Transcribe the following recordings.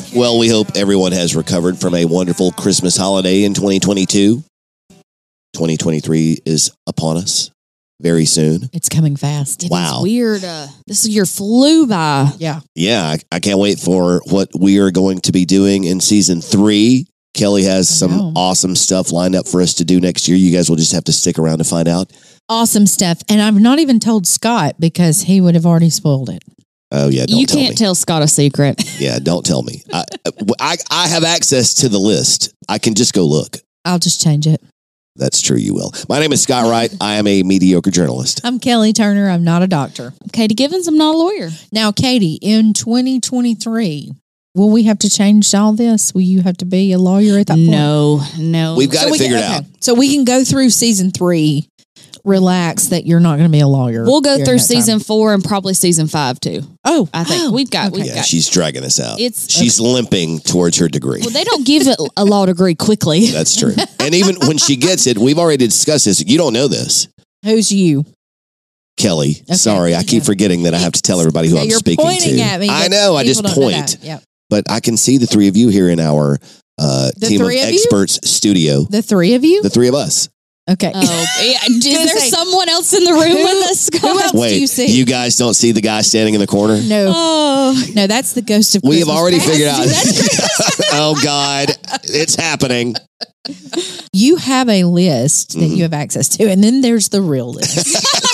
Well, we hope everyone has recovered from a wonderful Christmas holiday in 2022. 2023 is upon us very soon. It's coming fast. Wow. It's weird. This year flew by. Yeah. Yeah, I can't wait for what we are going to be doing in season 3. Kelly has some awesome stuff lined up for us to do next year. You guys will just have to stick around to find out. Awesome stuff. And I've not even told Scott because he would have already spoiled it. Oh, yeah, don't You tell can't me. tell Scott a secret. Yeah, don't tell me. I have access to the list. I can just go look. I'll just change it. That's true, you will. My name is Scott Wright. I am a mediocre journalist. I'm Kelly Turner. I'm not a doctor. Katie Givens, I'm not a lawyer. Now, Katie, in 2023, will we have to change all this? Will you have to be a lawyer at that point? No. We've got it figured out. So we can go through season 3, relax that you're not going to be a lawyer. We'll go during through that time. season 4 and probably season 5 too. Oh, I think we've got. Yeah, she's dragging us out. It's- She's limping towards her degree. Well, they don't give it a law degree quickly. That's true. And even when she gets it, we've already discussed this. You don't know this. Who's you? Kelly. Okay. Sorry, I keep forgetting that I have to tell everybody who Yeah, I'm you're speaking pointing to. at me, I but know, I just people don't know point. that. Yep. But I can see the 3 of you here in our team of three of you? experts studio. The 3 of you? The 3 of us. Okay. Oh, yeah. Is there say, someone else in the room with us, Scott? Who else Wait, do you see? you guys don't see the guy standing in the corner? No. Oh, No, that's the ghost of We have Christmas already past. figured out. Oh, God. It's happening. You have a list Mm-hmm. that you have access to, and then there's the real list.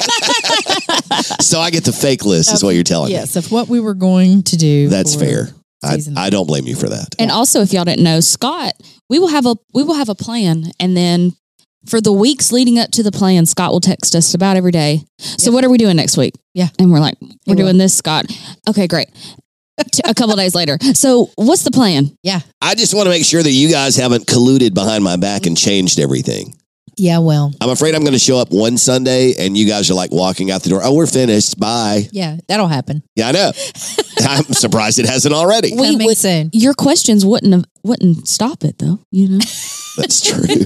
So I get the fake list, is what you're telling me. Yes, of what we were going to do. That's for fair. season I don't blame you for that. and also, if y'all didn't know, Scott, we will have a plan, and then for the weeks leading up to the plan, Scott will text us about every day. So, what are we doing next week? Yeah. And we're like, we're will. doing this, Scott. Okay, great. A couple of days later. So, what's the plan? Yeah. I just want to make sure that you guys haven't colluded behind my back and changed everything. Yeah, well. I'm afraid I'm going to show up one Sunday and you guys are like walking out the door. Oh, we're finished. Bye. Yeah, that'll happen. Yeah, I know. I'm surprised it hasn't already. Coming soon. Your questions wouldn't stop it, though. You know. That's true.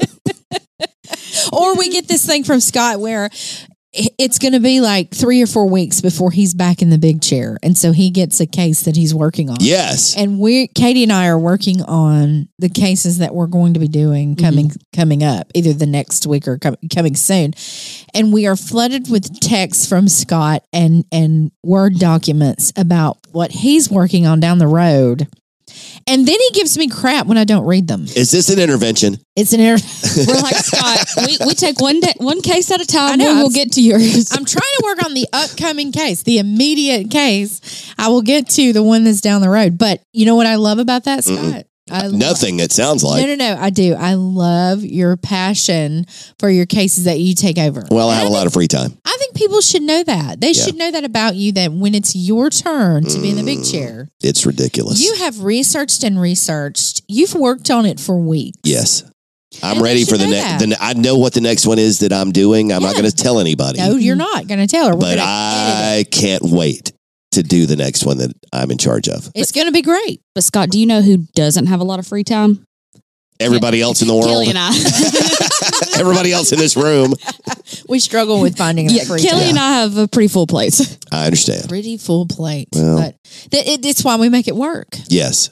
Or we get this thing from Scott where it's going to be like 3 or 4 weeks before he's back in the big chair. And so he gets a case that he's working on. Yes. And Katie and I are working on the cases that we're going to be doing coming up, either the next week or coming soon. And we are flooded with texts from Scott and Word documents about what he's working on down the road. And then he gives me crap when I don't read them. Is this an intervention? It's an We're like, Scott, we take one case at a time. I know, We'll get to yours. I'm trying to work on the upcoming case, the immediate case. I will get to the one that's down the road. But you know what I love about that, Scott? Nothing, it sounds like. No, I do. I love your passion for your cases that you take over. Well, I have a lot of free time. I think people should know that. They should know that about you, that when it's your turn to be in the big chair, It's ridiculous. you have researched and researched. You've worked on it for weeks. Yes. I'm And ready they for the should know next. I know what the next one is that I'm doing. I'm not going to tell anybody. No, you're not going to tell her. We're But gonna edit it. I can't wait to do the next one that I'm in charge of. It's going to be great. But Scott, do you know who doesn't have a lot of free time? Everybody else in the world. Kelly and I. Everybody else in this room. We struggle with finding that free Kelly time. and I have a pretty full plate. I understand. Pretty full plate, Well. but it's why we make it work. Yes.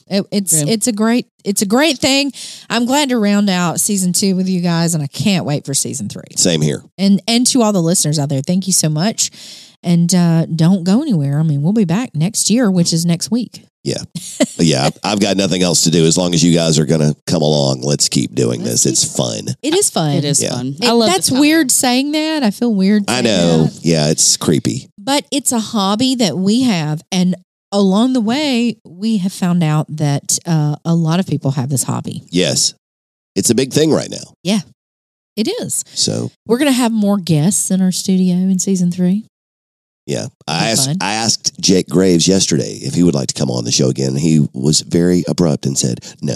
It's a great thing. I'm glad to round out season 2 with you guys, and I can't wait for season 3. Same here. And to all the listeners out there, thank you so much. And don't go anywhere. I mean, we'll be back next year, which is next week. Yeah. Yeah. I've got nothing else to do. As long as you guys are going to come along, let's keep doing this. It's fun. It is fun. It is Yeah. fun. I love That's this time. weird saying that. I feel weird I saying know. that. Yeah. It's creepy. But it's a hobby that we have. And along the way, we have found out that a lot of people have this hobby. Yes. It's a big thing right now. It is. So, We're going to have more guests in our studio in season 3. yeah. That's fun. I asked Jake Graves yesterday if he would like to come on the show again. He was very abrupt and said no.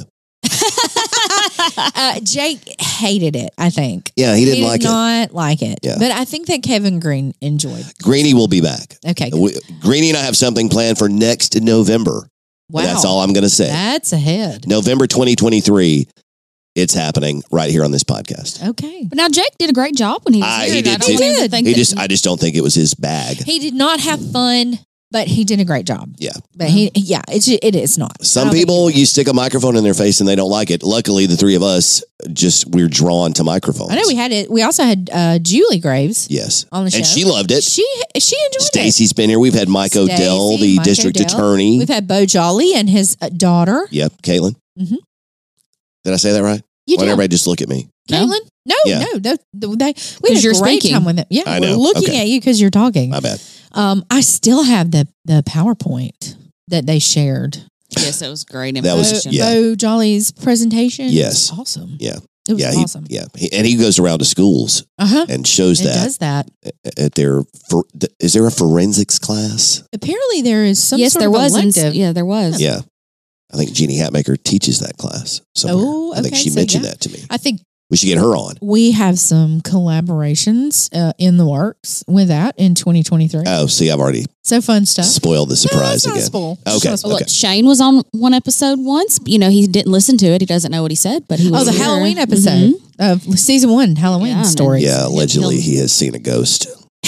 Jake hated it, I think. Yeah, he didn't like did it. not like it. Yeah. But I think that Kevin Green enjoyed. Greenie will be back. Okay. Good. Greenie and I have something planned for next November. Wow. That's all I'm going to say. That's ahead. November 2023. It's happening right here on this podcast. Okay. But now Jake did a great job when he was here. He and did I don't too. want him to think that- I just don't think it was his bag. He did not have fun But he did a great job. Yeah. But it is not. Some people, you stick a microphone in their face and they don't like it. Luckily, the three of us, we're drawn to microphones. I know we had it. We also had Julie Graves. Yes. On the show. And she loved it. She enjoyed Stacey's been here. We've had Mike Odell, the district attorney. We've had Bo Jolly and his daughter. Yep. Caitlin. Mm-hmm. Did I say that right? You Why did everybody just look at me? Caitlin? No, Yeah. no. We had a great time with them. Yeah, I we're know. looking at you because you're talking. My bad. I still have the PowerPoint that they shared. Yes, it was great. That was- information. yeah. Bo Jolly's presentation. Yes. It was awesome. Yeah. It was Yeah, awesome. And he goes around to schools Uh-huh. and shows It does that. at their. Is there a forensics class? Apparently there is some Yes, sort there of was. elective. Yeah, there was. Yeah, I think Jeannie Hatmaker teaches that class somewhere. Oh, I think okay, she so mentioned yeah. that to me. I think We should get her on. we have some collaborations in the works with that in 2023. Oh, see, I've already So fun stuff. spoiled the surprise No, it's not a again. spoil. Okay. It's not a spoil. Well, look, Shane was on one episode once. You know, he didn't listen to it. He doesn't know what he said, but he was Oh, the here. Halloween episode of season 1, Halloween Yeah, man. stories. Yeah, allegedly he has seen a ghost.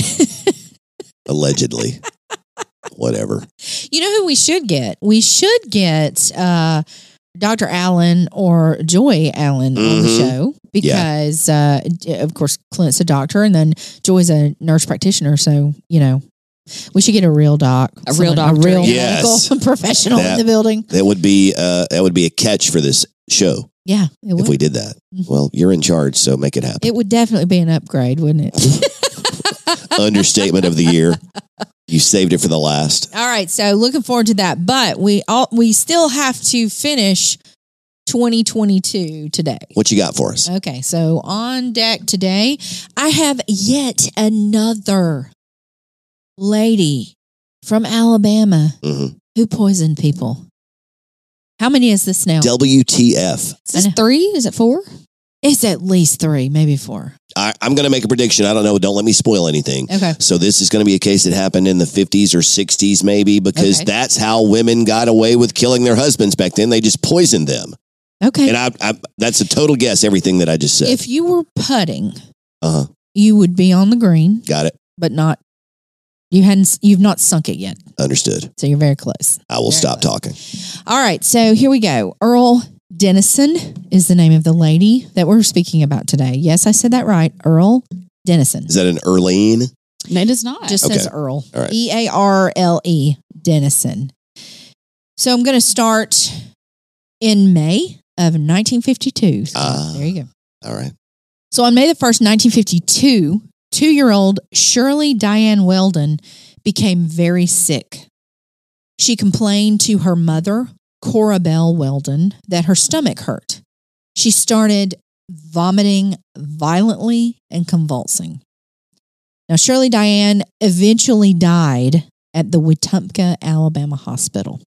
Allegedly. Whatever. You know who we should get? We should get Dr. Allen or Joy Allen on the Mhm. show because, of course, Clint's a doctor and then Joy's a nurse practitioner. So, you know, we should get a real doc. A real a doctor, real yes. medical professional in the building. That would be a catch for this show Yeah, it would. if we did that. Mhm. Well, you're in charge, so make it happen. It would definitely be an upgrade, wouldn't it? Understatement of the year. You saved it for the last. All right, so looking forward to that. But we still have to finish 2022 today. What you got for us? Okay, so on deck today, I have yet another lady from Alabama hmm who poisoned people. How many is this now? WTF. Is this 3? Is it 4? It's at least 3, maybe 4. I'm going to make a prediction. I don't know. Don't let me spoil anything. Okay. So this is going to be a case that happened in the 50s or 60s, maybe, because Okay. that's how women got away with killing their husbands back then. They just poisoned them. Okay. And I that's a total guess, everything that I just said. If you were putting, Uh-huh. you would be on the green, Got it. but not. You've not sunk it yet, Understood. so you're very close. I will Very stop close. talking. All right, so here we go. Earl Dennison is the name of the lady that we're speaking about today. Yes, I said that right. Earl Dennison. Is that an Earlene? No, it is not. Just Okay. says Earl. All right. Earle Dennison. So I'm going to start in May of 1952. So Ah. there you go. All right. So on May the 1st, 1952, 2-year-old Shirley Diane Weldon became very sick. She complained to her mother, Cora Bell Weldon, that her stomach hurt. She started vomiting violently and convulsing. Now, Shirley Diane eventually died at the Wetumpka, Alabama hospital.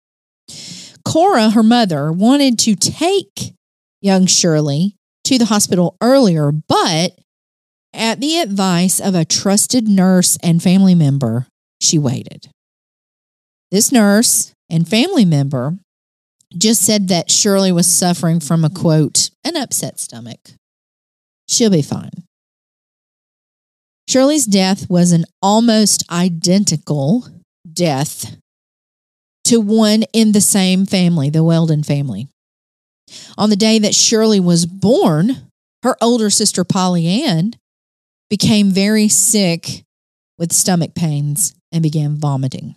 Cora, her mother, wanted to take young Shirley to the hospital earlier, but at the advice of a trusted nurse and family member, she waited. This nurse and family member just said that Shirley was suffering from a, quote, an upset stomach. She'll be fine. Shirley's death was an almost identical death to one in the same family, the Weldon family. On the day that Shirley was born, her older sister, Polly Ann, became very sick with stomach pains and began vomiting.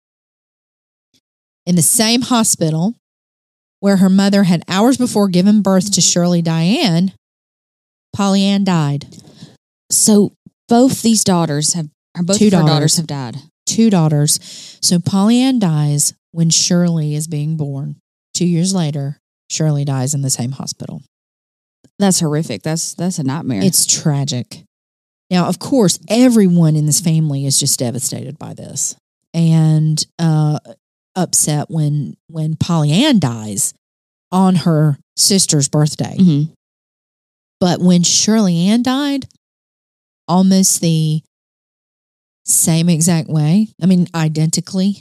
In the same hospital where her mother had hours before given birth to Shirley Diane, Polly Ann died. So both these daughters have, or both Two of her daughters. daughters have died. 2 daughters. So Polly Ann dies when Shirley is being born. 2 years later, Shirley dies in the same hospital. That's horrific. That's a nightmare. It's tragic. Now, of course, everyone in this family is just devastated by this and upset when Polly Ann dies on her sister's birthday. Mhm. But when Shirley Ann died, almost the same exact way, I mean, identically,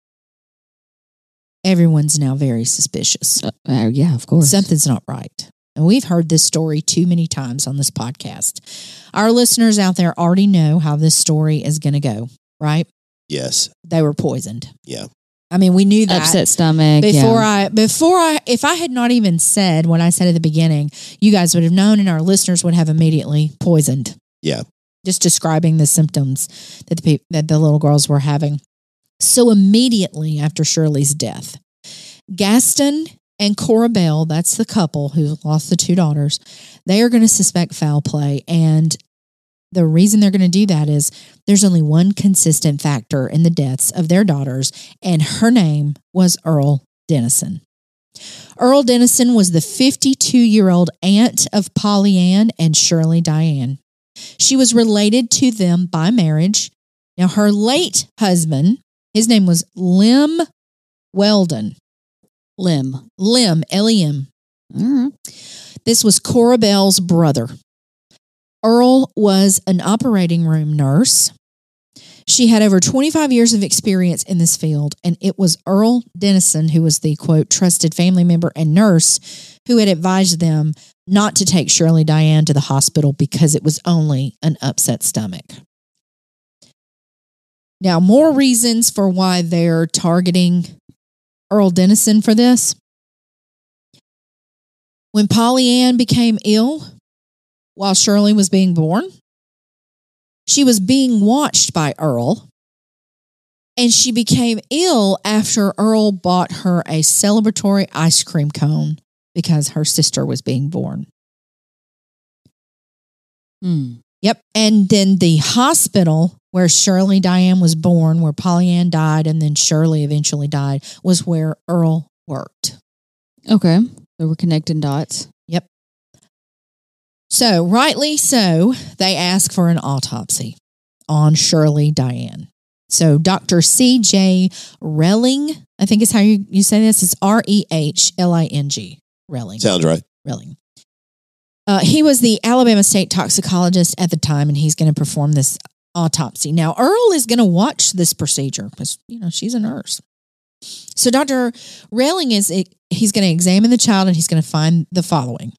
everyone's now very suspicious. Yeah, of course. Something's not right. And we've heard this story too many times on this podcast. Our listeners out there already know how this story is going to go, right? Yes. They were poisoned. Yeah. I mean, we knew that. Upset stomach. If I had not even said what I said at the beginning, you guys would have known and our listeners would have immediately poisoned. Yeah. Just describing the symptoms that the little girls were having. So immediately after Shirley's death, Gaston and Cora Bell, that's the couple who lost the 2 daughters, they are going to suspect foul play. And the reason they're going to do that is there's only one consistent factor in the deaths of their daughters, and her name was Earl Dennison. Earl Dennison was the 52-year-old aunt of Polly Ann and Shirley Diane. She was related to them by marriage. Now, her late husband, his name was Lem Weldon. Lem. L-E-M. Mm-hmm. This was Cora Bell's brother. Earl was an operating room nurse. She had over 25 years of experience in this field, and it was Earl Dennison who was the, quote, trusted family member and nurse who had advised them not to take Shirley Diane to the hospital because it was only an upset stomach. Now, more reasons for why they're targeting Earl Dennison for this. When Polly Ann became ill while Shirley was being born, she was being watched by Earl, and she became ill after Earl bought her a celebratory ice cream cone because her sister was being born. Yep. And then the hospital where Shirley Diane was born, where Polly Ann died, and then Shirley eventually died, was where Earl worked. Okay. So we're connecting dots. Yep. So, rightly so, they ask for an autopsy on Shirley Diane. So, Dr. C.J. Relling, I think is how you say this. It's R-E-H-L-I-N-G. Relling. Sounds right. Relling. He was the Alabama state toxicologist at the time, and he's going to perform this autopsy. Now, Earl is going to watch this procedure because, she's a nurse. So Dr. Relling he's going to examine the child, and he's going to find the following.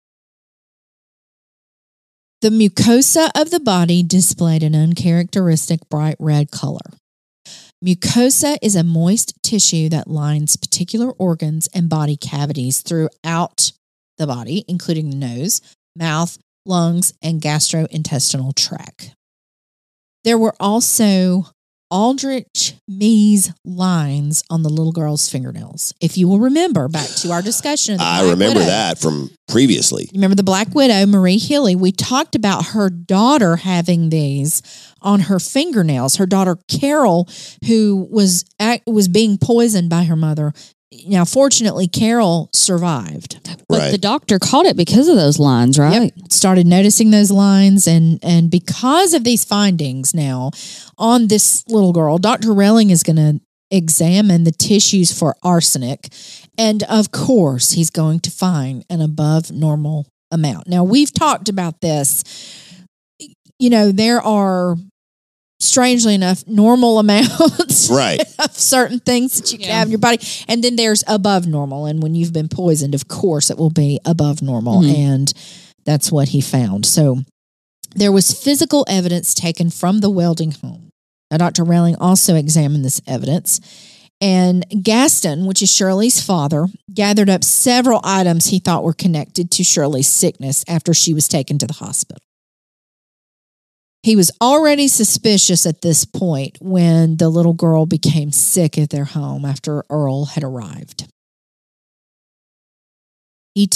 The mucosa of the body displayed an uncharacteristic bright red color. Mucosa is a moist tissue that lines particular organs and body cavities throughout the body, including the nose, mouth, lungs, and gastrointestinal tract. There were also Aldrich Mees lines on the little girl's fingernails. If you will remember back to our discussion of the Black remember Widow. that from previously. You remember the Black Widow, Marie Healy? We talked about her daughter having these on her fingernails. Her daughter Carol, who was being poisoned by her mother. Now, fortunately, Carol survived. But the doctor caught it because of those lines, right? Yep. Started noticing those lines, and because of these findings now on this little girl, Dr. Relling is going to examine the tissues for arsenic, and of course, he's going to find an above normal amount. Now, we've talked about this. There are, strangely enough, normal amounts of certain things that you can have in your body. And then there's above normal. And when you've been poisoned, of course, it will be above normal. Mm-hmm. And that's what he found. So there was physical evidence taken from the Welding home. Now, Dr. Relling also examined this evidence. And Gaston, which is Shirley's father, gathered up several items he thought were connected to Shirley's sickness after she was taken to the hospital. He was already suspicious at this point when the little girl became sick at their home after Earl had arrived. He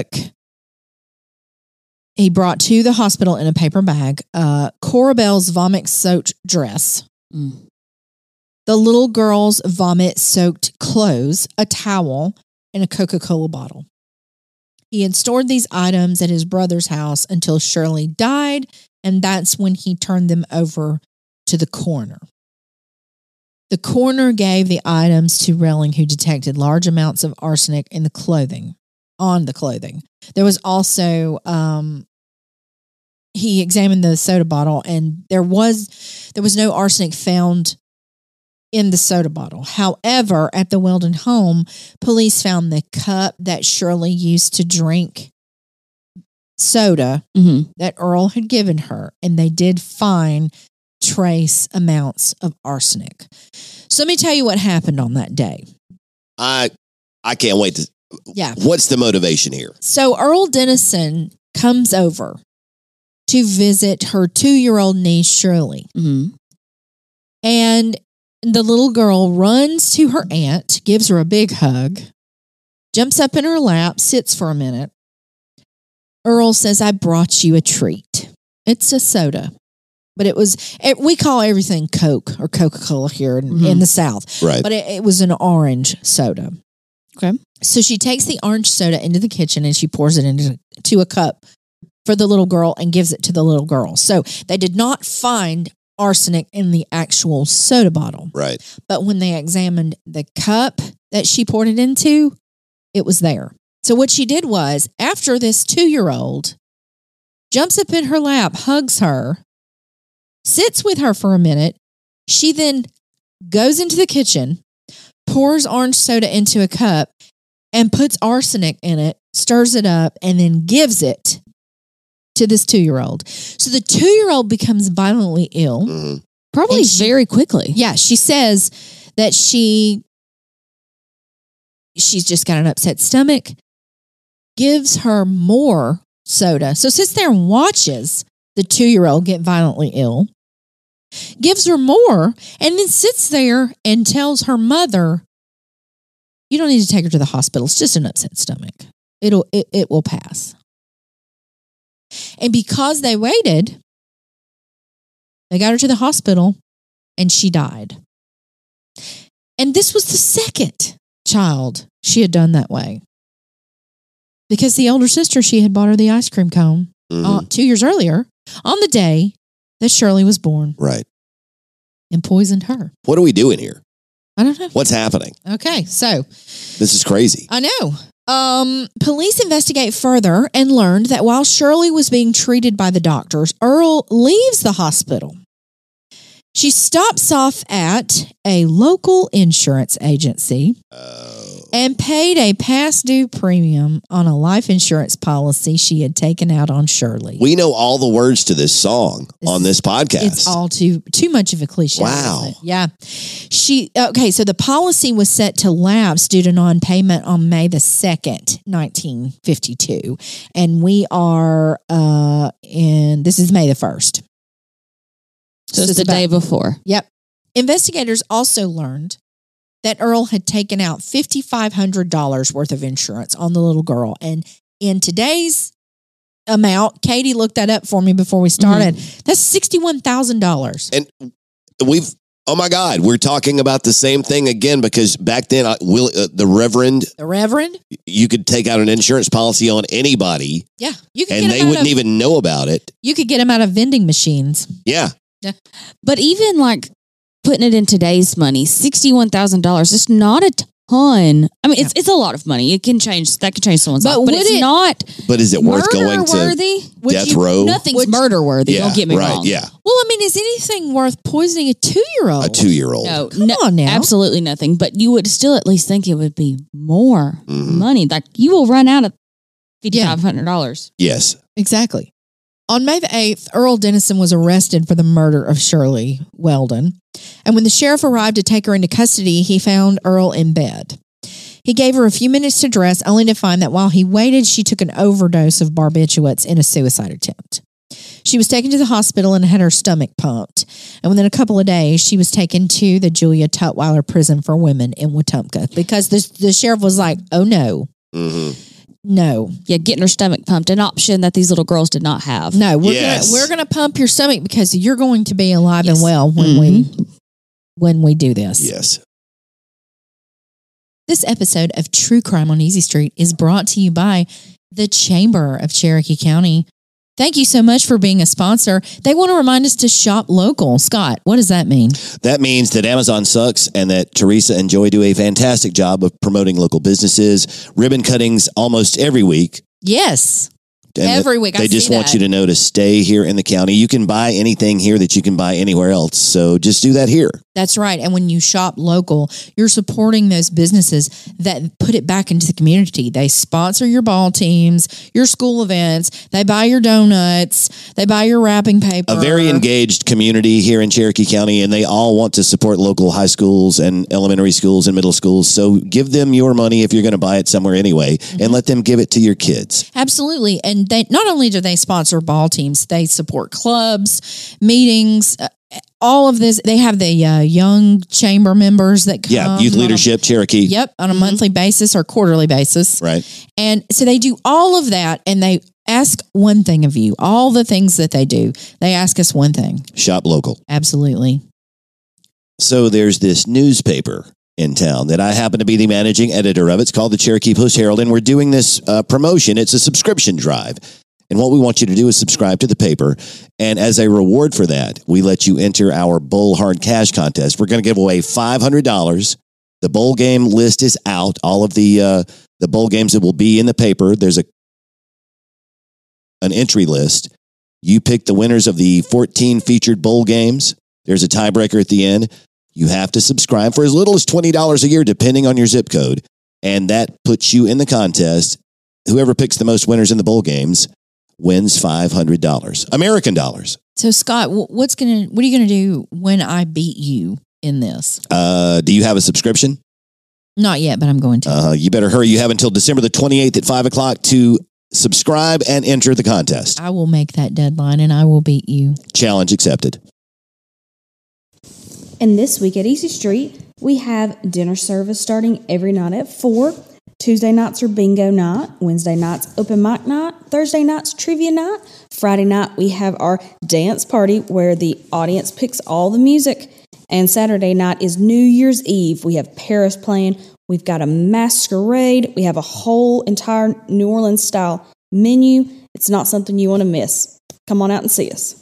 brought to the hospital in a paper bag Cora Bell's vomit-soaked dress, the little girl's vomit-soaked clothes, a towel, and a Coca-Cola bottle. He had stored these items at his brother's house until Shirley died, and that's when he turned them over to the coroner. The coroner gave the items to Relling, who detected large amounts of arsenic on the clothing. There was also, he examined the soda bottle, and there was no arsenic found in the soda bottle. However, at the Weldon home, police found the cup that Shirley used to drink soda that Earl had given her, and they did find trace amounts of arsenic. So let me tell you what happened on that day. I can't wait to. Yeah. What's the motivation here? So Earl Dennison comes over to visit her 2-year-old niece, Shirley. Mm-hmm. And the little girl runs to her aunt, gives her a big hug, jumps up in her lap, sits for a minute. Earl says, I brought you a treat. It's a soda. But we call everything Coke or Coca-Cola here in the South. Right. But it was an orange soda. Okay. So she takes the orange soda into the kitchen and she pours it into a cup for the little girl and gives it to the little girl. So they did not find arsenic in the actual soda bottle. Right. But when they examined the cup that she poured it into, it was there. So what she did was, after this 2-year-old jumps up in her lap, hugs her, sits with her for a minute, she then goes into the kitchen, pours orange soda into a cup, and puts arsenic in it, stirs it up, and then gives it to this 2-year-old. So the 2-year-old becomes violently ill. Mm-hmm. Probably very quickly. Yeah, she says that she's just got an upset stomach, gives her more soda. So sits there and watches the 2-year-old get violently ill, gives her more, and then sits there and tells her mother, you don't need to take her to the hospital. It's just an upset stomach. It will pass. And because they waited, they got her to the hospital and she died. And this was the second child she had done that way. Because the older sister, she had bought her the ice cream cone 2 years earlier on the day that Shirley was born. Right. And poisoned her. What are we doing here? I don't know. What's happening? Okay, so. This is crazy. I know. Police investigate further and learned that while Shirley was being treated by the doctors, Earl leaves the hospital. She stops off at a local insurance agency and paid a past due premium on a life insurance policy she had taken out on Shirley. We know all the words to this song on this podcast. It's all too much of a cliche. Wow. Isn't it? Yeah. So the policy was set to lapse due to non-payment on May the 2nd, 1952. And we are this is May the 1st. So it's the day before. Yep. Investigators also learned that Earl had taken out $5,500 worth of insurance on the little girl. And in today's amount, Katie looked that up for me before we started. That's $61,000. And oh my God, we're talking about the same thing again, because back then, the Reverend, you could take out an insurance policy on anybody. Yeah. And they wouldn't even know about it. You could get them out of vending machines. Yeah. Yeah. But even like putting it in today's money, $61,000 is not a ton. I mean, it's a lot of money. That can change someone's life. But it's not. But is it worth going to death row? Nothing's murder worthy. Yeah, don't get me wrong. Yeah. Well, I mean, is anything worth poisoning a 2-year-old? A 2-year-old. No, Come on now. Absolutely nothing. But you would still at least think it would be more money. Like you will run out of $5,500. Yes. Exactly. On May the 8th, Earl Dennison was arrested for the murder of Shirley Weldon. And when the sheriff arrived to take her into custody, he found Earl in bed. He gave her a few minutes to dress, only to find that while he waited, she took an overdose of barbiturates in a suicide attempt. She was taken to the hospital and had her stomach pumped. And within a couple of days, she was taken to the Julia Tutwiler Prison for Women in Wetumpka because the sheriff was like, oh, no. No. Yeah, getting her stomach pumped, an option that these little girls did not have. No, we're gonna pump your stomach because you're going to be alive and well when we do this. Yes. This episode of True Crime on Easy Street is brought to you by the Chamber of Cherokee County. Thank you so much for being a sponsor. They want to remind us to shop local. Scott, what does that mean? That means that Amazon sucks and that Teresa and Joy do a fantastic job of promoting local businesses, ribbon cuttings almost every week. Yes. And every week. They just want you to know to stay here in the county. You can buy anything here that you can buy anywhere else. So just do that here. That's right. And when you shop local, you're supporting those businesses that put it back into the community. They sponsor your ball teams, your school events. They buy your donuts. They buy your wrapping paper. A very engaged community here in Cherokee County, and they all want to support local high schools and elementary schools and middle schools. So give them your money if you're going to buy it somewhere anyway, and let them give it to your kids. Absolutely. And they not only do they sponsor ball teams, they support clubs, meetings, all of this. They have the young chamber members that come. Yeah, Youth Leadership Cherokee. Yep, on a monthly basis or quarterly basis. Right. And so they do all of that, and they ask one thing of you. All the things that they do, they ask us one thing. Shop local. Absolutely. So there's this newspaper in town that I happen to be the managing editor of. It's called the Cherokee Post-Herald, and we're doing this promotion. It's a subscription drive. And what we want you to do is subscribe to the paper. And as a reward for that, we let you enter our Bowl Hard Cash contest. We're going to give away $500. The bowl game list is out. All of the bowl games that will be in the paper. There's an entry list. You pick the winners of the 14 featured bowl games. There's a tiebreaker at the end. You have to subscribe for as little as $20 a year, depending on your zip code. And that puts you in the contest. Whoever picks the most winners in the bowl games wins $500, American dollars. So Scott, what are you going to do when I beat you in this? Do you have a subscription? Not yet, but I'm going to. You better hurry. You have until December the 28th at 5:00 to subscribe and enter the contest. I will make that deadline and I will beat you. Challenge accepted. And this week at Easy Street, we have dinner service starting every night at 4. Tuesday nights are bingo night. Wednesday nights open mic night. Thursday nights trivia night. Friday night we have our dance party where the audience picks all the music. And Saturday night is New Year's Eve. We have Paris playing. We've got a masquerade. We have a whole entire New Orleans style menu. It's not something you want to miss. Come on out and see us.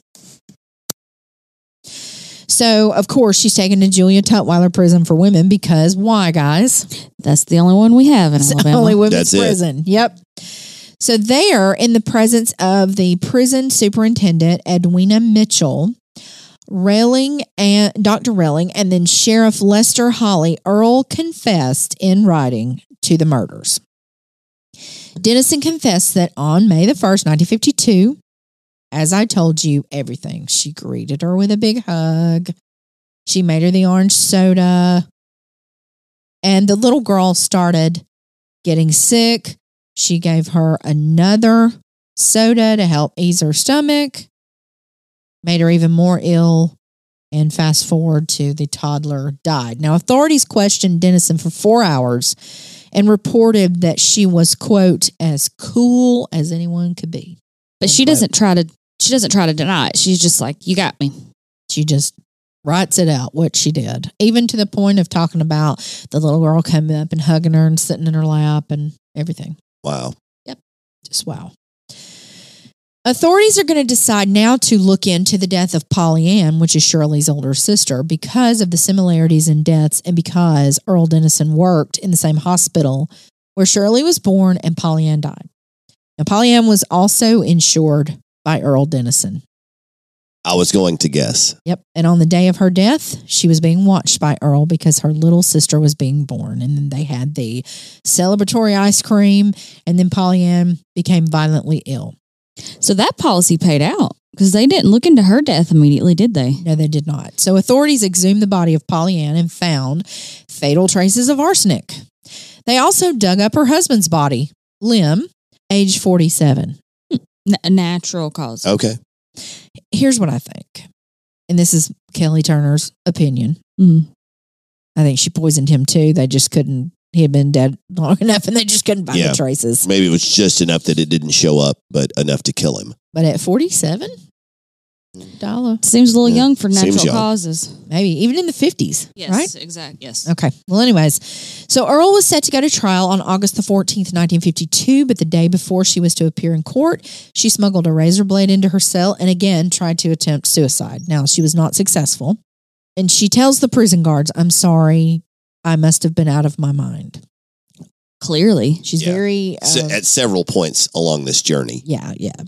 So, of course, she's taken to Julia Tutwiler Prison for Women because why, guys? That's the only one we have in Alabama. It's the only women's That's prison. Yep. So there, in the presence of the prison superintendent, Edwina Mitchell, Dr. Relling, and then Sheriff Lester Hawley, Earl confessed in writing to the murders. Dennison confessed that on May the 1st, 1952, as I told you, everything. She greeted her with a big hug. She made her the orange soda. And the little girl started getting sick. She gave her another soda to help ease her stomach. Made her even more ill. And fast forward to the toddler died. Now, authorities questioned Dennison for 4 hours and reported that she was, quote, as cool as anyone could be. But she doesn't try to deny it. She's just like, you got me. She just writes it out, what she did. Even to the point of talking about the little girl coming up and hugging her and sitting in her lap and everything. Wow. Yep. Just wow. Authorities are going to decide now to look into the death of Polly Ann, which is Shirley's older sister, because of the similarities in deaths and because Earl Dennison worked in the same hospital where Shirley was born and Polly Ann died. Now, Polly Ann was also insured by Earl Dennison. I was going to guess. Yep. And on the day of her death, she was being watched by Earl because her little sister was being born. And then they had the celebratory ice cream, and then Polly Ann became violently ill. So that policy paid out because they didn't look into her death immediately, did they? No, they did not. So authorities exhumed the body of Polly Ann and found fatal traces of arsenic. They also dug up her husband's body, Lim, age 47. Natural cause. Okay. Here's what I think. And this is Kelly Turner's opinion. Mm. I think she poisoned him too. They just couldn't, he had been dead long enough and they just couldn't find the traces. Maybe it was just enough that it didn't show up, but enough to kill him. But at 47? Seems a little young for Seems natural young. causes. Maybe even in the 50s, Yes, right? exactly. Yes. Okay. Well, anyways, so Earl was set to go to trial on August the 14th, 1952, but the day before she was to appear in court, she smuggled a razor blade into her cell and again tried to attempt suicide. Now, she was not successful, and she tells the prison guards, "I'm sorry, I must have been out of my mind." Clearly. She's Yeah. very At several points along this journey. yeah.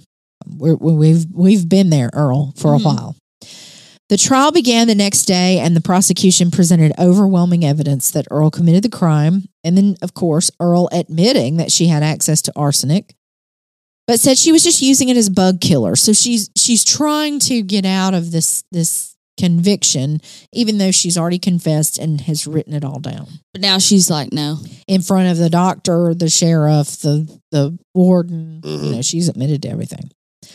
We've been there, Earl, for a while. The trial began the next day, and the prosecution presented overwhelming evidence that Earl committed the crime. And then, of course, Earl admitting that she had access to arsenic, but said she was just using it as bug killer. So she's trying to get out of this conviction, even though she's already confessed and has written it all down But now she's like, no. in front of the doctor, the sheriff, the warden. She's admitted to everything.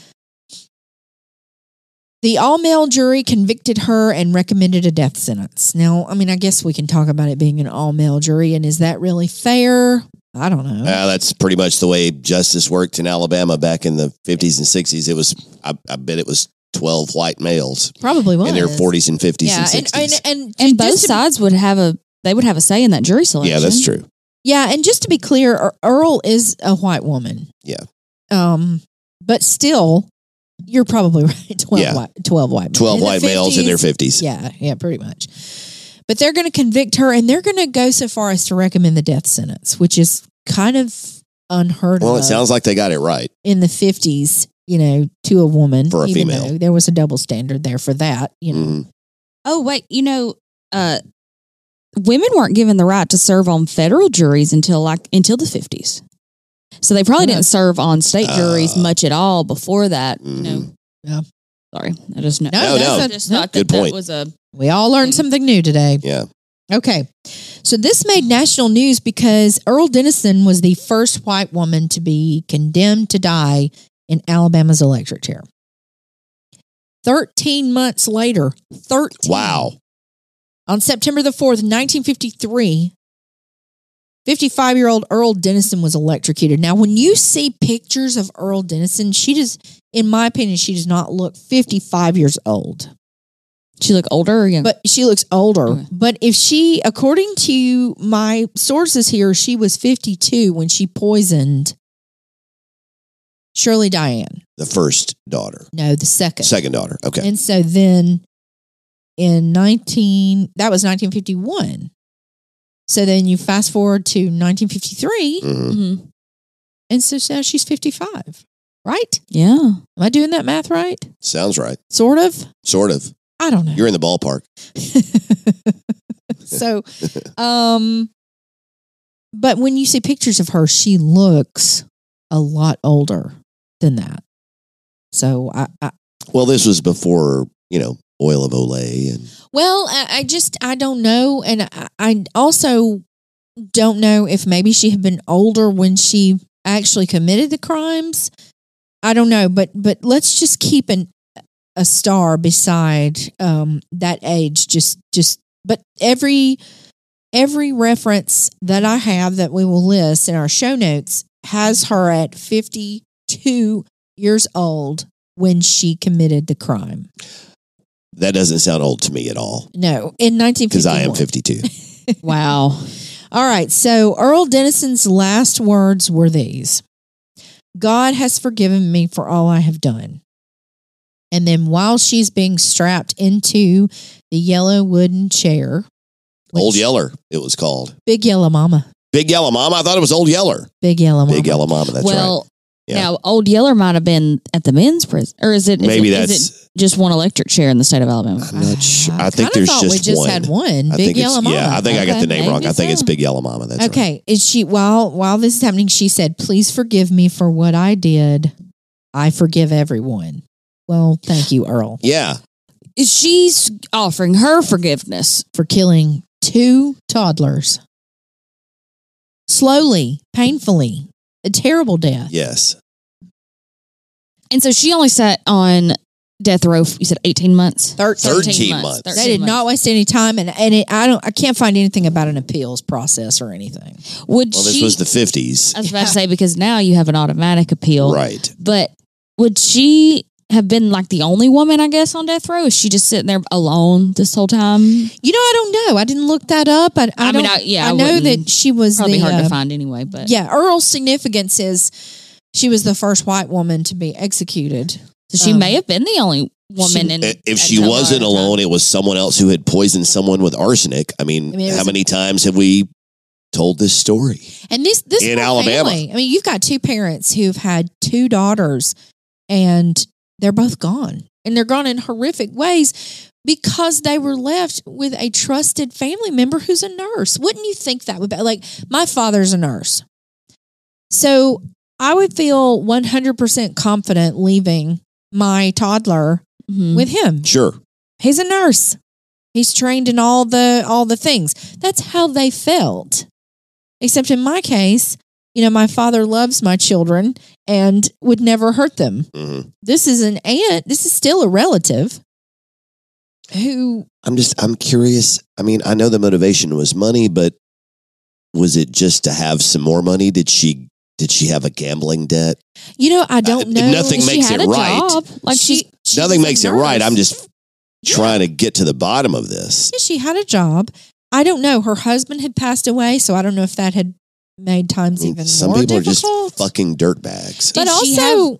The all-male jury convicted her and recommended a death sentence. Now, I mean, I guess we can talk about it being an all-male jury, and is that really fair? I don't know. That's pretty much the way justice worked in Alabama back in the 50s and 60s. It was, I bet it was 12 white males Probably was. in their 40s and 50s yeah, and 60s. And both sides would have a say in that jury selection. Yeah, that's true. Yeah, and just to be clear, Earl is a white woman. Yeah. But still, you're probably right. 12 Yeah. white men. 12 white males in their 50s. Yeah, pretty much. But they're going to convict her, and they're going to go so far as to recommend the death sentence, which is kind of unheard of. Well, it sounds like they got it right. In the 50s, to a woman. For a even female. though there was a double standard there for that, Mhm. Oh, wait, women weren't given the right to serve on federal juries until the 50s. So they probably didn't serve on state juries much at all before that, Yeah. Sorry, I just know. No, no. I just thought Good that point. was a We all learned something new today. Yeah. Okay. So this made national news because Earl Dennison was the first white woman to be condemned to die in Alabama's electric chair. 13 months later, 13. Wow. On September the 4th, 1953, 55-year-old Earl Dennison was electrocuted. Now, when you see pictures of Earl Dennison, in my opinion, she does not look 55 years old. She look older or younger? But she looks older. Okay. But according to my sources here, she was 52 when she poisoned Shirley Diane. The first daughter. No, the second. Second daughter. Okay. And so then that was 1951. So then you fast forward to 1953, Mhm. Mhm. and so now she's 55, right? Yeah. Am I doing that math right? Sounds right. Sort of? Sort of. I don't know. You're in the ballpark. So, but when you see pictures of her, she looks a lot older than that. So Well, this was before, oil of Olay and I don't know. And I also don't know if maybe she had been older when she actually committed the crimes. I don't know, but let's just keep a star beside that age. But every reference that I have that we will list in our show notes has her at 52 years old when she committed the crime. that doesn't sound old to me at all. No, in 1951. Because I am 52. Wow. All right, so Earl Dennison's last words were these: God has forgiven me for all I have done. And then while she's being strapped into the yellow wooden chair. Old Yeller, it was called. Big Yellow Mama. Big Yellow Mama? I thought it was Old Yeller. Big Yellow Mama. Big Yellow Mama, that's right. Yeah. Now Old Yeller might have been at the men's prison, or is it just one electric chair in the state of Alabama? I'm not sure. I think kinda there's thought just we just one. had one. I Big think it's- Yellow Mama. Yeah, I think I got the Okay, name wrong. I maybe think it's so. Big Yellow Mama. That's right. Okay. Is she while this is happening, she said, "Please forgive me for what I did. I forgive everyone." Well, thank you, Earl, Yeah. She's offering her forgiveness. for killing 2 toddlers. Slowly, painfully, a terrible death. Yes. And so she only sat on death row, you said 18 months? 13 months. They did not waste any time, and I can't find anything about an appeals process or anything. Would Well, she? this was the 50s. I was about to say, because now you have an automatic appeal. Right. But would she have been like the only woman, I guess, on death row? Is she just sitting there alone this whole time? I don't know. I didn't look that up. I I mean, don't- I I know wouldn't- that she was Probably the hard to find anyway. But Yeah, Earl's significance is she was the first white woman to be executed. so she may have been the only woman. If she wasn't alone, it was someone else who had poisoned someone with arsenic. I mean, it was how many times have we told this story. And this In whole Alabama. family, I mean, you've got two parents who've had two daughters, and they're both gone, and they're gone in horrific ways because they were left with a trusted family member who's a nurse. Wouldn't you think that would be like? My father's a nurse, so I would feel 100% confident leaving my toddler Mhm. with him. Sure. He's a nurse. He's trained in all the things. That's how they felt. Except in my case, my father loves my children and would never hurt them. Mm-hmm. This is an aunt. This is still a relative who, I'm curious. I mean, I know the motivation was money, but was it just to have some more money? Did she have a gambling debt? I don't know. Nothing She makes had it a right. job. Like she Nothing was a makes it right. nurse. I'm just trying to get to the bottom of this. Yeah, she had a job. I don't know. Her husband had passed away, so I don't know if that had made times even Some more people difficult. are just fucking dirtbags. But Did she also,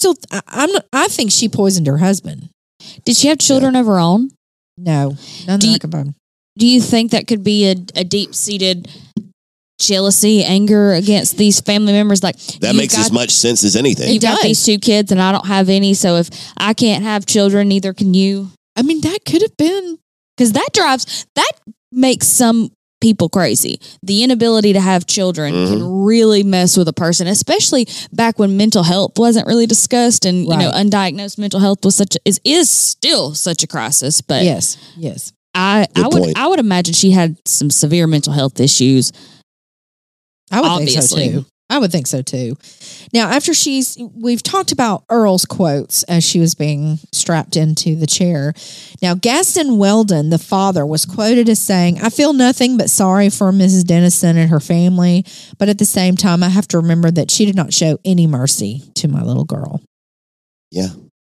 I think she poisoned her husband. Did she have children of her own? No, none Do that you- I could find. Do you think that could be a deep seated jealousy, anger against these family members? Like That you've makes got- as much sense as anything. You've got does. these two kids, and I don't have any. So if I can't have children, neither can you. I mean, that could have been. Because that makes some people crazy. The inability to have children Mhm. can really mess with a person, especially back when mental health wasn't really discussed, and Right. undiagnosed mental health was is still such a crisis. But Yes. I Good point. would imagine she had some severe mental health issues. I would Obviously. think so too. I would think so too. Now, after we've talked about Earl's quotes as she was being strapped into the chair. Now, Gaston Weldon, the father, was quoted as saying, "I feel nothing but sorry for Mrs. Dennison and her family, but at the same time, I have to remember that she did not show any mercy to my little girl." Yeah.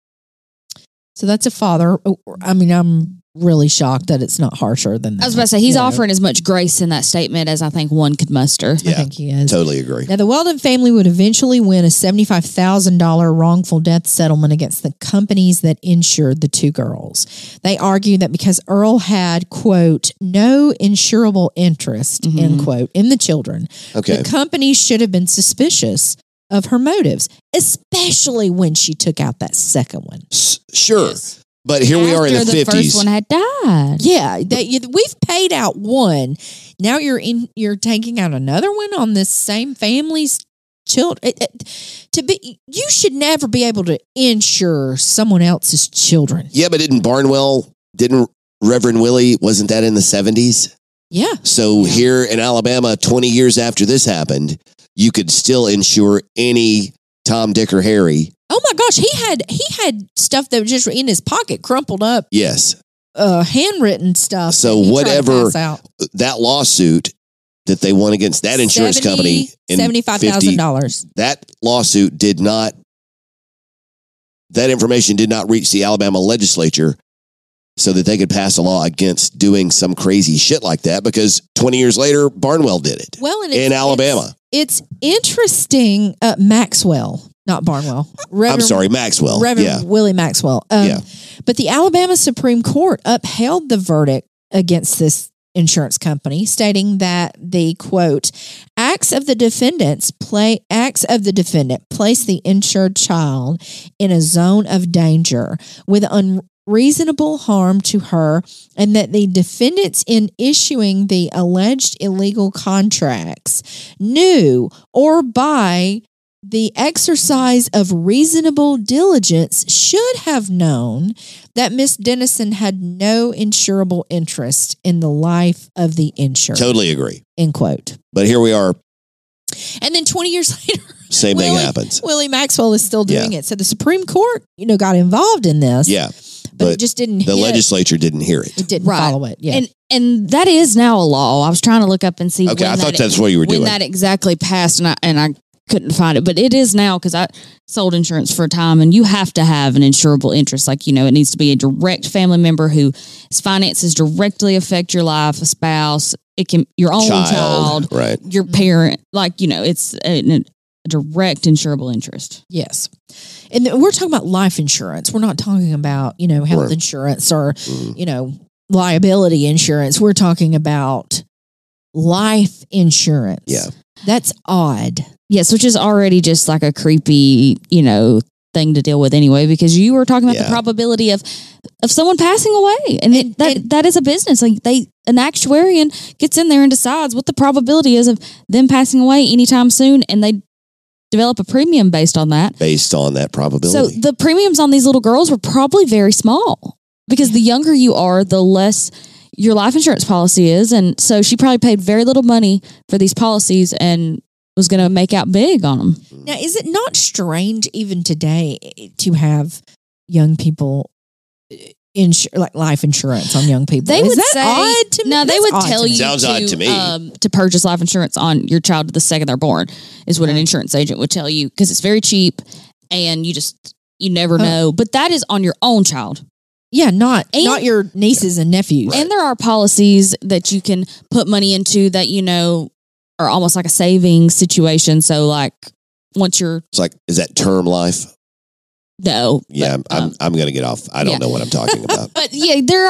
So that's a father. I mean, I'm really shocked that it's not harsher than that. I was about to say he's you know. offering as much grace in that statement as I think one could muster. I Yeah. think he is. Totally agree. Now, the Weldon family would eventually win a $75,000 wrongful death settlement against the companies that insured the two girls. They argued that because Earl had, quote, no insurable interest, end quote, in the children, Okay. the companies should have been suspicious of her motives, especially when she took out that second one. Sure. But here we are in the After 50s. first one had died. Yeah, we've paid out one. Now you're taking out another one on this same family's children. You should never be able to insure someone else's children. Yeah, but didn't Reverend Willie, wasn't that in the 70s? Yeah, So here in Alabama, 20 years after this happened, you could still insure any Tom, Dick, or Harry. oh my gosh, he had stuff that was just in his pocket, crumpled up, Yes. handwritten stuff. So that he tried to whatever- pass out. That lawsuit that they won against that insurance company in $75,000. that lawsuit that information did not reach the Alabama legislature so that they could pass a law against doing some crazy shit like that, because 20 years later, Barnwell did it Well, and in Alabama. It's interesting. Maxwell, not Barnwell. I'm sorry, Maxwell. Reverend Yeah. Willie Maxwell. Yeah. But the Alabama Supreme Court upheld the verdict against this insurance company, stating that the quote acts of the defendant place the insured child in a zone of danger with unreasonable harm to her, and that the defendants in issuing the alleged illegal contracts knew, or by the exercise of reasonable diligence should have known, that Miss Dennison had no insurable interest in the life of the insured. Totally agree. End quote. But here we are, And then 20 years later, same thing happens. Willie Maxwell is still doing Yeah. it. So the Supreme Court, got involved in this. Yeah. but it But just didn't the hit. legislature didn't hear it. It didn't Right. follow it. Yeah. And that is now a law. I was trying to look up and see. Okay, when I thought that's what you were when doing. that exactly passed, and I couldn't find it, but it is now, because I sold insurance for a time, and you have to have an insurable interest. Like, it needs to be a direct family member whose finances directly affect your life, a spouse. It can your own child, Right. your parent. Like, it's a direct insurable interest. Yes. And we're talking about life insurance. We're not talking about, health Right. insurance or, Mm. liability insurance. We're talking about life insurance. Yeah. That's odd. Yes, which is already just like a creepy, thing to deal with anyway, because you were talking about the probability of someone passing away, and that is a business. Like an actuarian gets in there and decides what the probability is of them passing away anytime soon, and they develop a premium based on that. Based on that probability. So the premiums on these little girls were probably very small, because the younger you are, the less your life insurance policy is, and so she probably paid very little money for these policies and was going to make out big on them. Now, is it not strange even today to have young people like life insurance on young people? They is would that say odd to me? no. They That's would odd tell to me. you Sounds odd to me. To purchase life insurance on your child the second they're born is what an insurance agent would tell you, because it's very cheap and you never know. But that is on your own child. Yeah, not your nieces and nephews. And there are policies that you can put money into that are almost like a savings situation. So like once you're it's like, is that term life? no, Yeah, but, I'm going to get off. I don't know what I'm talking about. but yeah, there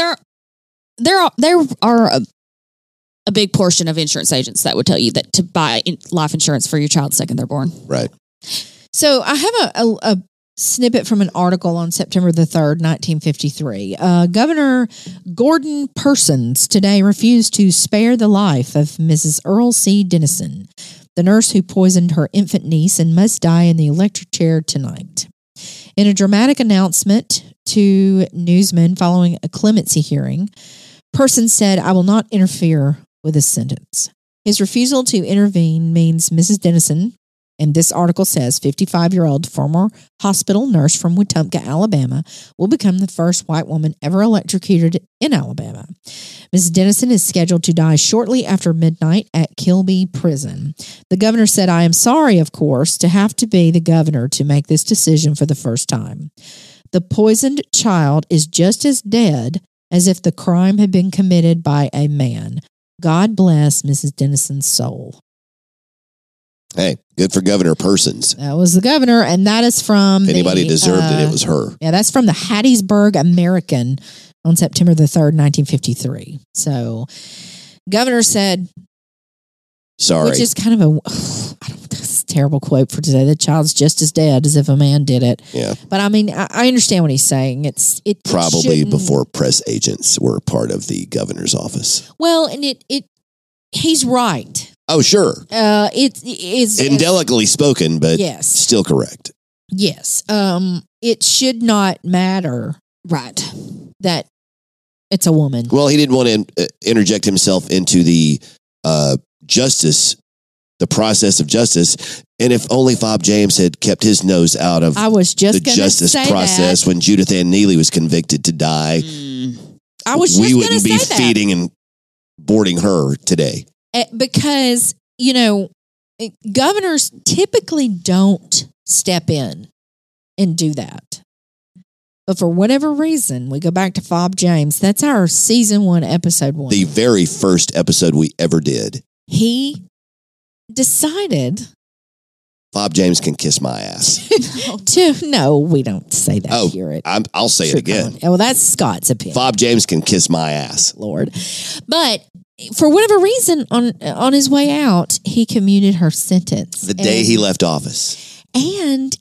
are a big portion of insurance agents that would tell you that to buy life insurance for your child the second they're born. Right. So I have a snippet from an article on September the 3rd, 1953. Governor Gordon Persons today refused to spare the life of Mrs. Earl C. Dennison, the nurse who poisoned her infant niece and must die in the electric chair tonight. In a dramatic announcement to newsmen following a clemency hearing, Persons said, "I will not interfere with this sentence." His refusal to intervene means Mrs. Dennison, and this article says 55-year-old former hospital nurse from Wetumpka, Alabama, will become the first white woman ever electrocuted in Alabama. Mrs. Dennison is scheduled to die shortly after midnight at Kilby Prison. The governor said, "I am sorry, of course, to have to be the governor to make this decision for the first time. The poisoned child is just as dead as if the crime had been committed by a man. God bless Mrs. Dennison's soul." Hey, good for Governor Persons. That was the governor, and that is from If anybody deserved it, it was her. Yeah, that's from the Hattiesburg American on September the 3rd, 1953. So, governor said, Sorry. which is kind of that's a terrible quote for today. The child's just as dead as if a man did it. Yeah. But I mean, I understand what he's saying. It Probably shouldn't- before press agents were part of the governor's office. Well, and he's right. Oh, sure. It is Indelicately spoken, but yes, still correct. yes. It should not matter Right. that it's a woman. Well, he didn't want to interject himself into the process of justice. And if only Fob James had kept his nose out of I was just the gonna justice say process that. when Judith Ann Neely was convicted to die, I was just we going to wouldn't say be that. feeding and boarding her today. Because, governors typically don't step in and do that. But for whatever reason, we go back to Fob James. That's our season 1, episode 1. The very first episode we ever did. He decided Fob James can kiss my ass. no, we don't say that Oh, here. I'll say it again. Well, that's Scott's opinion. Fob James can kiss my ass. Lord. But for whatever reason, on his way out, he commuted her sentence. The day he left office. And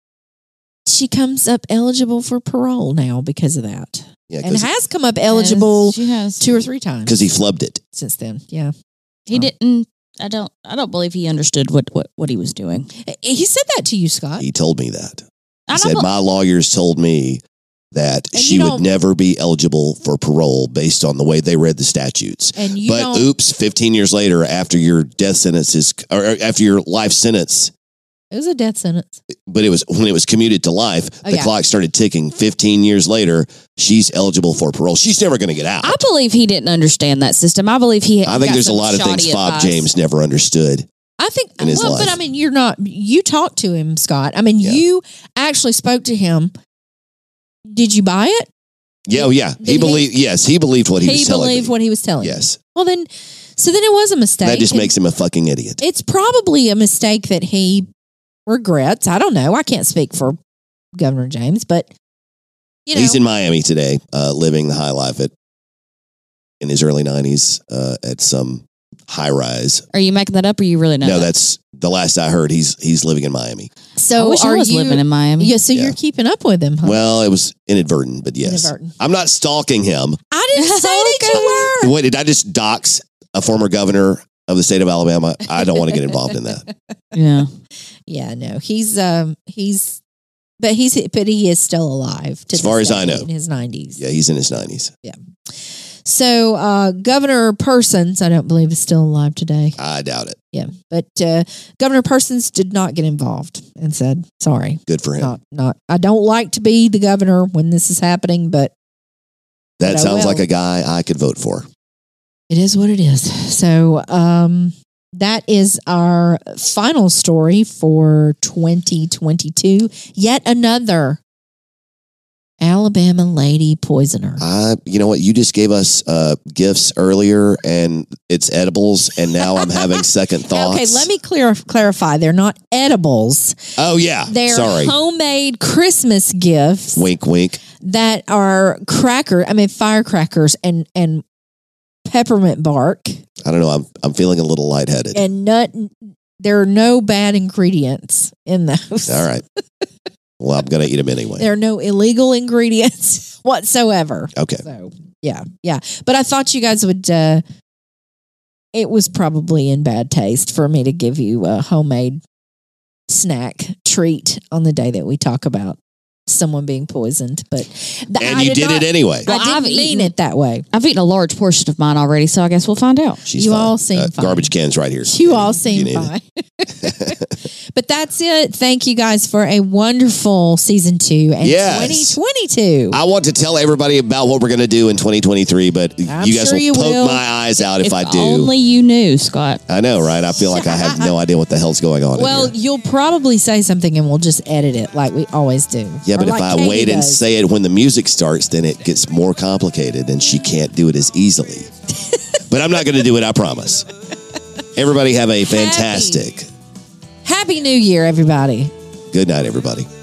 she comes up eligible for parole now because of that. Yeah, And has come up eligible She has. 2 or 3 times because he flubbed it. since then. Yeah. He didn't. I don't believe he understood what he was doing. He said that to you, Scott. He told me that. He I said, don't- my lawyers told me that And she you would don't- never be eligible for parole based on the way they read the statutes. And you But don't. oops, 15 years later, after your death sentence or after your life sentence, It was a death sentence. but it was when it was commuted to life, Oh, the yeah. clock started ticking. 15 years later, she's eligible for parole. She's never going to get out. I believe he didn't understand that system. I believe he. I think got there's a some lot of things shoddy Fob advice. James never understood. I think, In his but life. I mean, you talked to him, Scott. I mean, Yeah. you actually spoke to him. Did you buy it? Yeah, oh, yeah. Did He believed. Yes, he believed what he was telling believed me. what he was telling you. Yes, Well, then, so then it was a mistake. that just And makes him a fucking idiot. It's probably a mistake that he regrets. I don't know. I can't speak for Governor James, but He's in Miami today, living the high life in his early 90s at some high rise. Are you making that up, or you really know? No, that? that's the last I heard. He's living in Miami. So I wish I are was you living in Miami. Yeah, so Yeah. you're keeping up with him, huh? Well, it was inadvertent, but yes. Inadvertent. I'm not stalking him. I didn't say that you were. What, did I just dox a former governor of the state of Alabama? I don't want to get involved in that. Yeah. Yeah, no, but he is still alive. As far as I know. in his 90s. Yeah, he's in his 90s. So Governor Persons, I don't believe is still alive today. I doubt it. Yeah, but Governor Persons did not get involved and said, "Sorry, Good for him. not. I don't like to be the governor when this is happening, but That but I sounds will." like a guy I could vote for. It is what it is." So that is our final story for 2022. Yet another Alabama lady poisoner. You know what? You just gave us gifts earlier, and it's edibles, and now I'm having second thoughts. Okay, let me clarify. They're not edibles. Oh yeah, They're sorry. homemade Christmas gifts Wink, wink. that are firecrackers and peppermint bark I don't know. I'm feeling a little lightheaded. and nut. There are no bad ingredients in those. All right. Well, I'm gonna eat them anyway. There are no illegal ingredients whatsoever. Okay. So yeah. But I thought you guys would. It was probably in bad taste for me to give you a homemade snack treat on the day that we talk about someone being poisoned. But And you did it anyway. Well, I didn't I've mean eaten- it that way. I've eaten a large portion of mine already, so I guess we'll find out. She's You fine. all seem fine. Garbage cans right here. You all You seem need fine. But that's it. Thank you guys for a wonderful season 2 and Yes. 2022. I want to tell everybody about what we're going to do in 2023, but I'm you guys sure will you poke will. my eyes out if I do. Only you knew, Scott. I know, right? I feel like I have no idea what the hell's going on. Well, in here. you'll probably say something and we'll just edit it like we always do. Yeah, Or but like if I Katie wait and does. say it when the music starts, then it gets more complicated and she can't do it as easily. But I'm not going to do it, I promise. Everybody have a fantastic Happy New Year, everybody. good night, everybody.